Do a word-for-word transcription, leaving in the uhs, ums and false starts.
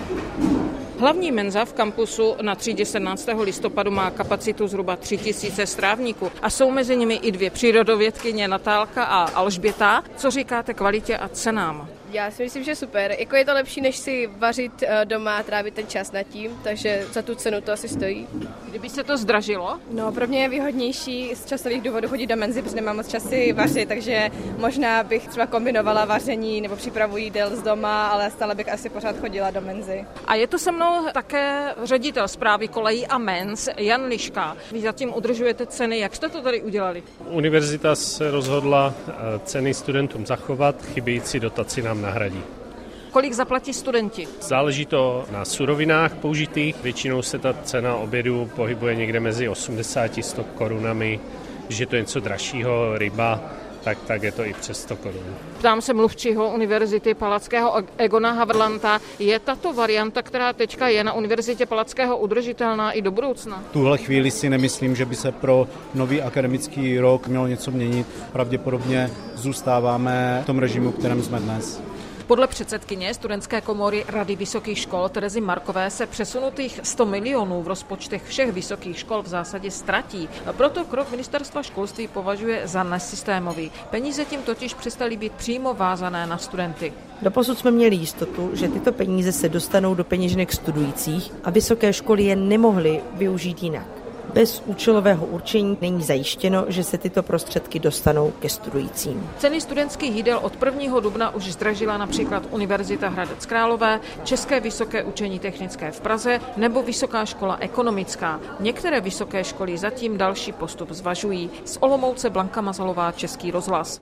Hlavní menza v kampusu na třídě sedmnáctého listopadu má kapacitu zhruba tři tisíce strávníků a jsou mezi nimi i dvě přírodovědkyně Natálka a Alžběta. Co říkáte kvalitě a cenám? Já si myslím, že super. Jako je to lepší, než si vařit doma a trávit ten čas nad tím, takže za tu cenu to asi stojí. Kdyby se to zdražilo? No, pro mě je výhodnější z časových důvodů chodit do menzy, protože nemám moc časy vařit, takže možná bych třeba kombinovala vaření nebo přípravu jídel z doma, ale stále bych asi pořád chodila do menzy. A je to se mnou také ředitel správy kolejí a menz Jan Liška. Vy zatím udržujete ceny, jak jste to tady udělali? Univerzita se rozhodla ceny studentům zachovat, chybějící dotaci nám nahradí. Kolik zaplatí studenti? Záleží to na surovinách použitých. Většinou se ta cena obědu pohybuje někde mezi osmdesát a sto korunami. Když je to něco dražšího, ryba, tak, tak je to i přes sto korun. Ptám se mluvčího Univerzity Palackého Egona Havrlanta. Je tato varianta, která teďka je na Univerzitě Palackého, udržitelná i do budoucna? V tuhle chvíli si nemyslím, že by se pro nový akademický rok mělo něco měnit. Pravděpodobně zůstáváme v tom režimu, kterém jsme dnes. Podle předsedkyně studentské komory Rady vysokých škol Terezy Markové se přesunutých sto milionů v rozpočtech všech vysokých škol v zásadě ztratí. Proto krok ministerstva školství považuje za nesystémový. Peníze tím totiž přestaly být přímo vázané na studenty. Doposud jsme měli jistotu, že tyto peníze se dostanou do peněženek studujících a vysoké školy je nemohly využít jinak. Bez účelového určení není zajištěno, že se tyto prostředky dostanou ke studujícím. Ceny studentských jídel od prvního dubna už zdražila například Univerzita Hradec Králové, České vysoké učení technické v Praze nebo Vysoká škola ekonomická. Některé vysoké školy zatím další postup zvažují. Z Olomouce Blanka Mazalová, Český rozhlas.